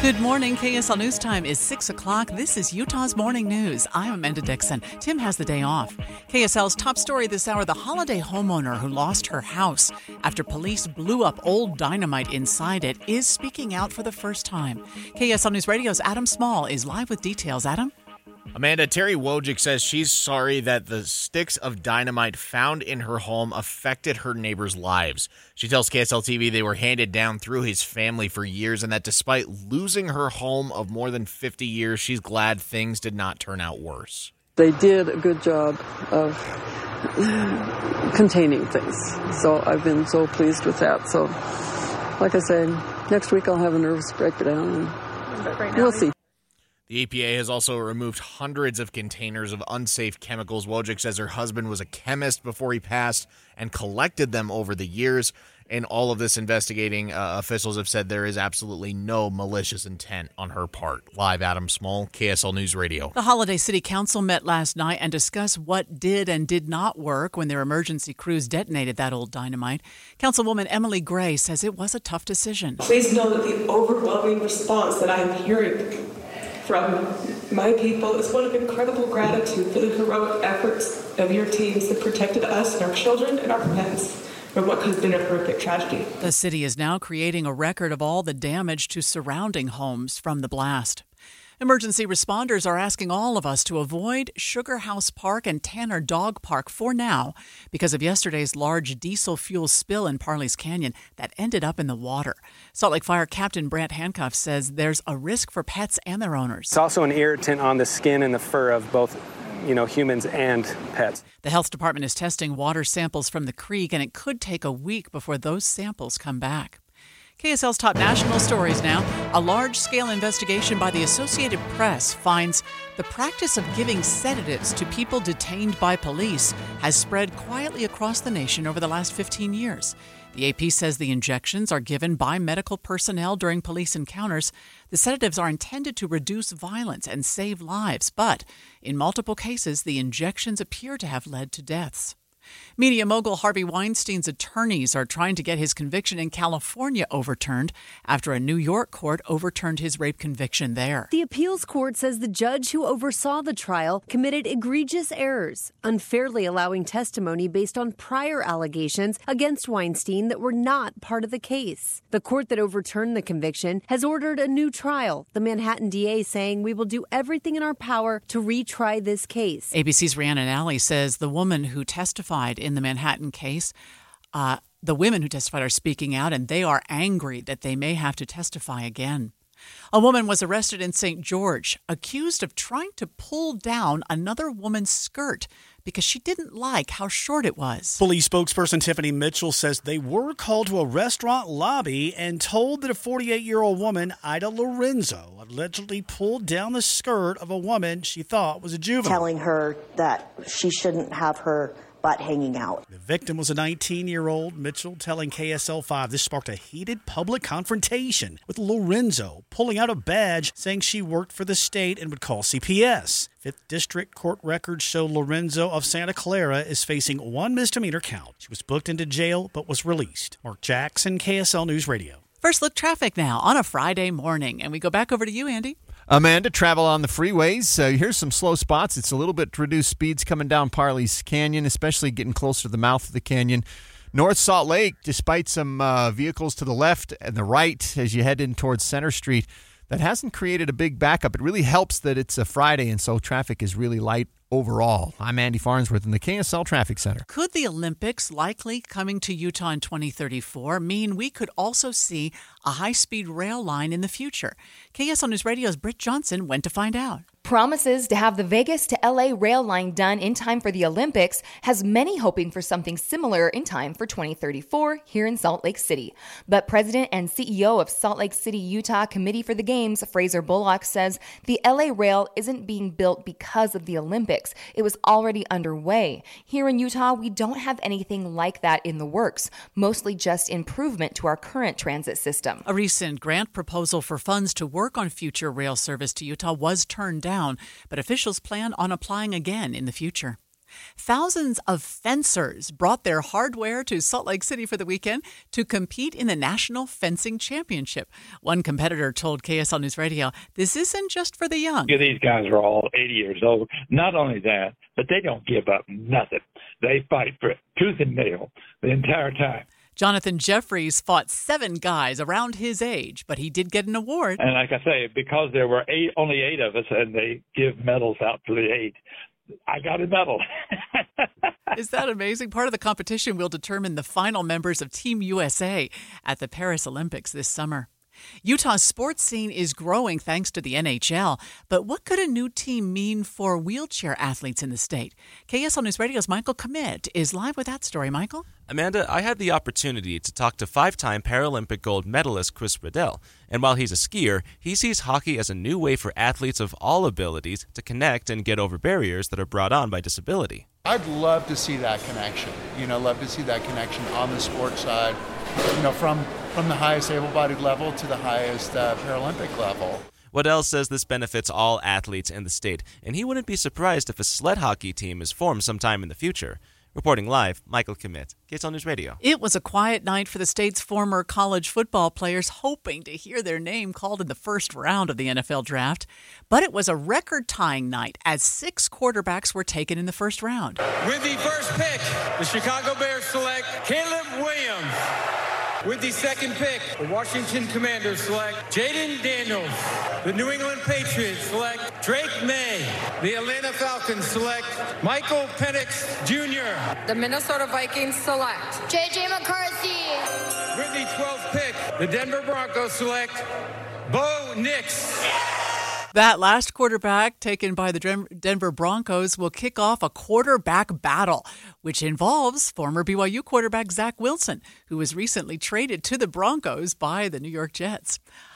Good morning. KSL News Time is 6 o'clock. This is Utah's Morning News. I'm Amanda Dixon. Tim has the day off. KSL's top story this hour, the Holiday homeowner who lost her house after police blew up old dynamite inside it is speaking out for the first time. KSL News Radio's Adam Small is live with details. Adam? Amanda, Terry Wojcik says she's sorry that the sticks of dynamite found in her home affected her neighbors' lives. She tells KSL TV they were handed down through his family for years and that despite losing her home of more than 50 years, she's glad things did not turn out worse. They did a good job of containing things, so I've been so pleased with that. So, like I said, next week I'll have a nervous breakdown and we'll see. The EPA has also removed hundreds of containers of unsafe chemicals. Wojcik says her husband was a chemist before he passed and collected them over the years. In all of this investigating, officials have said there is absolutely no malicious intent on her part. Live, Adam Small, KSL News Radio. The Holiday City Council met last night and discussed what did and did not work when their emergency crews detonated that old dynamite. Councilwoman Emily Gray says it was a tough decision. Please know that the overwhelming response that I am hearing from my people is one of incredible gratitude for the heroic efforts of your teams that protected us and our children and our pets from what could have been a horrific tragedy. The city is now creating a record of all the damage to surrounding homes from the blast. Emergency responders are asking all of us to avoid Sugar House Park and Tanner Dog Park for now because of yesterday's large diesel fuel spill in Parley's Canyon that ended up in the water. Salt Lake Fire Captain Brant Hancock says there's a risk for pets and their owners. It's also an irritant on the skin and the fur of both, humans and pets. The health department is testing water samples from the creek, and it could take a week before those samples come back. KSL's top national stories now. A large-scale investigation by the Associated Press finds the practice of giving sedatives to people detained by police has spread quietly across the nation over the last 15 years. The AP says the injections are given by medical personnel during police encounters. The sedatives are intended to reduce violence and save lives, but in multiple cases, the injections appear to have led to deaths. Media mogul Harvey Weinstein's attorneys are trying to get his conviction in California overturned after a New York court overturned his rape conviction there. The appeals court says the judge who oversaw the trial committed egregious errors, unfairly allowing testimony based on prior allegations against Weinstein that were not part of the case. The court that overturned the conviction has ordered a new trial, the Manhattan DA saying we will do everything in our power to retry this case. ABC's Rhiannon Alley says the woman who testified in the Manhattan case, the women who testified are speaking out, and they are angry that they may have to testify again. A woman was arrested in St. George, accused of trying to pull down another woman's skirt because she didn't like how short it was. Police spokesperson Tiffany Mitchell says they were called to a restaurant lobby and told that a 48-year-old woman, Ida Lorenzo, allegedly pulled down the skirt of a woman she thought was a juvenile. Telling her that she shouldn't have her butt hanging out. The victim was a 19-year-old, Mitchell telling KSL5 this sparked a heated public confrontation with Lorenzo pulling out a badge saying she worked for the state and would call CPS. 5th District Court records show Lorenzo of Santa Clara is facing one misdemeanor count. She was booked into jail but was released. Mark Jackson, KSL News Radio. First look traffic now on a Friday morning. And we go back over to you, Andy. Amanda, travel on the freeways. Here's some slow spots. It's a little bit reduced speeds coming down Parley's Canyon, especially getting closer to the mouth of the canyon. North Salt Lake, despite some vehicles to the left and the right as you head in towards Center Street, that hasn't created a big backup. It really helps that it's a Friday, and so traffic is really light overall. I'm Andy Farnsworth in the KSL Traffic Center. Could the Olympics, likely coming to Utah in 2034, mean we could also see a high-speed rail line in the future? KSL News Radio's Britt Johnson went to find out. Promises to have the Vegas to LA rail line done in time for the Olympics has many hoping for something similar in time for 2034 here in Salt Lake City. But President and CEO of Salt Lake City, Utah Committee for the Games, Fraser Bullock, says the LA rail isn't being built because of the Olympics. It was already underway. Here in Utah, we don't have anything like that in the works, mostly just improvement to our current transit system. A recent grant proposal for funds to work on future rail service to Utah was turned down, but officials plan on applying again in the future. Thousands of fencers brought their hardware to Salt Lake City for the weekend to compete in the National Fencing Championship. One competitor told KSL News Radio, this isn't just for the young. These guys are all 80 years old. Not only that, but they don't give up nothing. They fight for it, tooth and nail, the entire time. Jonathan Jeffries fought 7 guys around his age, but he did get an award. And like I say, because there were only 8 of us, and they give medals out for the 8, I got a medal. Is that amazing? Part of the competition will determine the final members of Team USA at the Paris Olympics this summer. Utah's sports scene is growing thanks to the NHL, but what could a new team mean for wheelchair athletes in the state? KSL News Radio's Michael Commit is live with that story. Michael? Amanda, I had the opportunity to talk to 5-time Paralympic gold medalist Chris Riddell, and while he's a skier, he sees hockey as a new way for athletes of all abilities to connect and get over barriers that are brought on by disability. I'd love to see that connection, love to see that connection on the sports side, from the highest able-bodied level to the highest Paralympic level. Waddell says this benefits all athletes in the state, and he wouldn't be surprised if a sled hockey team is formed sometime in the future. Reporting live, Michael Commit, KSL News Radio. It was a quiet night for the state's former college football players, hoping to hear their name called in the first round of the NFL draft. But it was a record-tying night as 6 quarterbacks were taken in the first round. With the first pick, the Chicago Bears select Caleb Williams. With the second pick, the Washington Commanders select Jaden Daniels. The New England Patriots select Drake May. The Atlanta Falcons select Michael Penix Jr. The Minnesota Vikings select J.J. McCarthy. With the 12th pick, the Denver Broncos select Bo Nix. That last quarterback taken by the Denver Broncos will kick off a quarterback battle, which involves former BYU quarterback Zach Wilson, who was recently traded to the Broncos by the New York Jets.